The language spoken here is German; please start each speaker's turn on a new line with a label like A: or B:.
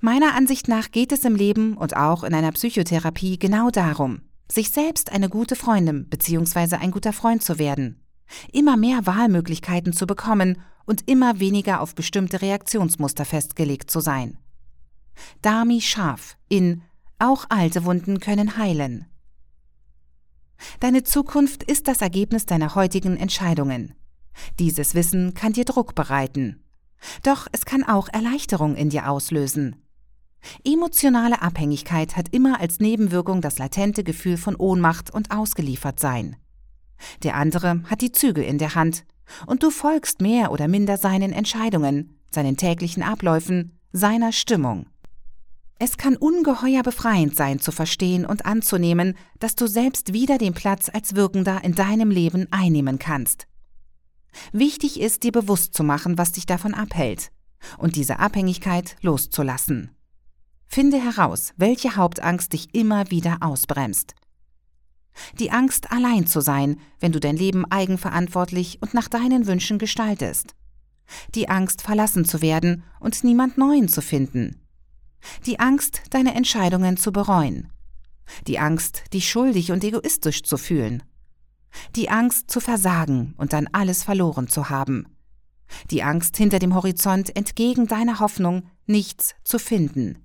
A: Meiner Ansicht nach geht es im Leben und auch in einer Psychotherapie genau darum, sich selbst eine gute Freundin bzw. ein guter Freund zu werden, immer mehr Wahlmöglichkeiten zu bekommen und immer weniger auf bestimmte Reaktionsmuster festgelegt zu sein. Dami Scharf in Auch alte Wunden können heilen. Deine Zukunft ist das Ergebnis deiner heutigen Entscheidungen. Dieses Wissen kann dir Druck bereiten. Doch es kann auch Erleichterung in dir auslösen. Emotionale Abhängigkeit hat immer als Nebenwirkung das latente Gefühl von Ohnmacht und Ausgeliefertsein. Der andere hat die Zügel in der Hand und du folgst mehr oder minder seinen Entscheidungen, seinen täglichen Abläufen, seiner Stimmung. Es kann ungeheuer befreiend sein, zu verstehen und anzunehmen, dass du selbst wieder den Platz als Wirkender in deinem Leben einnehmen kannst. Wichtig ist, dir bewusst zu machen, was dich davon abhält und diese Abhängigkeit loszulassen. Finde heraus, welche Hauptangst dich immer wieder ausbremst. Die Angst, allein zu sein, wenn du dein Leben eigenverantwortlich und nach deinen Wünschen gestaltest. Die Angst, verlassen zu werden und niemand Neuen zu finden. Die Angst, deine Entscheidungen zu bereuen. Die Angst, dich schuldig und egoistisch zu fühlen. Die Angst, zu versagen und dann alles verloren zu haben. Die Angst, hinter dem Horizont entgegen deiner Hoffnung nichts zu finden.